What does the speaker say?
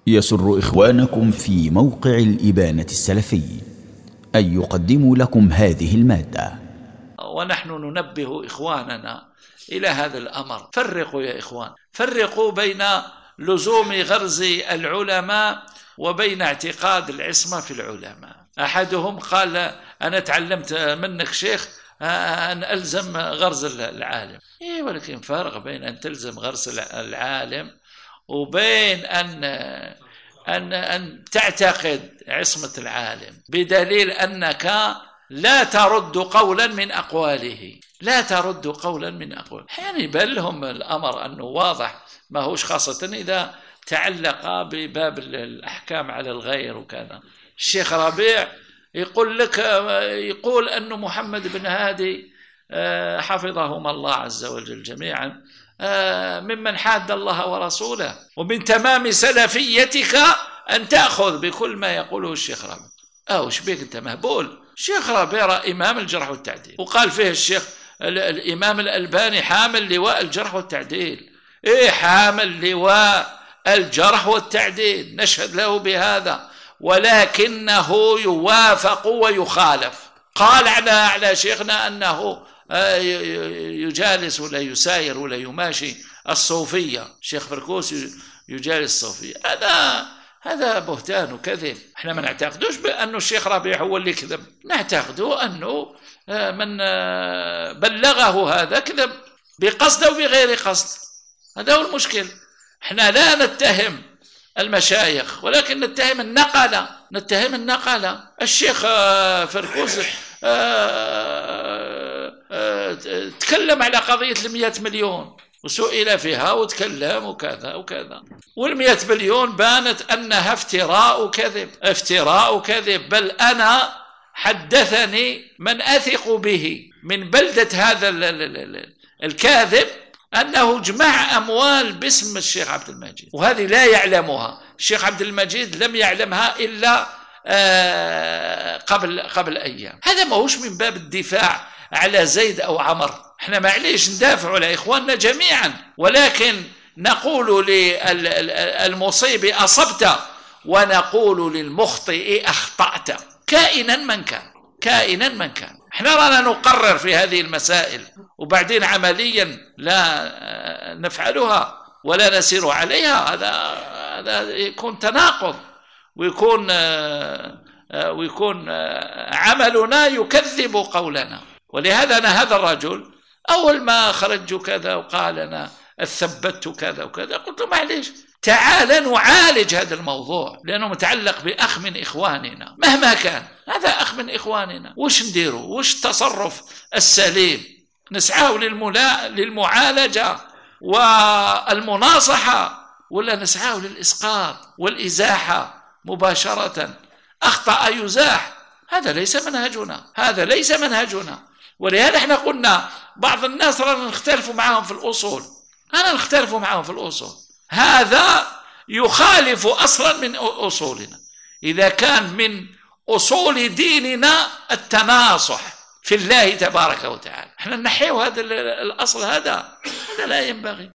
يسر إخوانكم في موقع الإبانة السلفي أن يقدموا لكم هذه المادة. ونحن ننبه إخواننا إلى هذا الأمر. فرقوا يا إخوان، فرقوا بين لزوم غرز العلماء وبين اعتقاد العصمة في العلماء. أحدهم قال: أنا تعلمت منك شيخ أن ألزم غرز العالم. ولكن فرق بين أن تلزم غرز العالم وبين أن تعتقد عصمة العالم، بدليل أنك لا ترد قولا من أقواله، لا ترد قولا من أقواله. يعني يبان لهم الأمر أنه واضح، ما هوش خاصة إذا تعلق بباب الأحكام على الغير وكذا. الشيخ ربيع يقول أنه محمد بن هادي حفظهما الله عز وجل جميعا ممن حاد الله ورسوله، ومن تمام سلفيتك أن تأخذ بكل ما يقوله الشيخ ربيع. وش بيك أنت مهبول؟ الشيخ ربيع إمام الجرح والتعديل، وقال فيه الشيخ الإمام الألباني حامل لواء الجرح والتعديل. حامل لواء الجرح والتعديل، نشهد له بهذا، ولكنه يوافق ويخالف. قال على شيخنا أنه يجالس ولا يساير ولا يماشي الصوفية. الشيخ فركوس يجالس الصوفية. هذا بهتان وكذب. احنا ما نعتقدوش بأنه الشيخ ربيع هو اللي كذب، نعتقده أنه من بلغه هذا كذب بقصد أو بغير قصد. هذا هو المشكل. احنا لا نتهم المشايخ، ولكن نتهم النقلة. الشيخ فركوس تكلم على قضية 100 مليون وسئل فيها وتكلم وكذا وكذا، وال100 مليون بانت أنها افتراء وكذب. بل أنا حدثني من أثق به من بلدة هذا الكاذب أنه جمع أموال باسم الشيخ عبد المجيد، وهذه لا يعلمها الشيخ عبد المجيد، لم يعلمها إلا قبل أيام. هذا ما هوش من باب الدفاع على زيد أو عمر. احنا معليش ندافع على إخواننا جميعا، ولكن نقول للمصيب أصبت ونقول للمخطئ أخطأت، كائنا من كان. احنا رانا نقرر في هذه المسائل، وبعدين عمليا لا نفعلها ولا نسير عليها. هذا يكون تناقض، ويكون عملنا يكذب قولنا. ولهذا أنا هذا الرجل أول ما خرج كذا وقال أنا أثبت كذا وكذا، قلت له معليش، تعال نعالج هذا الموضوع، لأنه متعلق بأخ من إخواننا مهما كان. هذا أخ من إخواننا، وش نديره؟ وش التصرف السليم؟ نسعاه للمعالجة والمناصحة، ولا نسعاه للإسقاط والإزاحة مباشرة؟ أخطأ يزاح، هذا ليس منهجنا. ولهذا احنا قلنا بعض الناس رانا نختلف معهم في الأصول، هذا يخالف أصلا من أصولنا. إذا كان من أصول ديننا التناصح في الله تبارك وتعالى، احنا نحيه هذا الأصل، هذا لا ينبغي.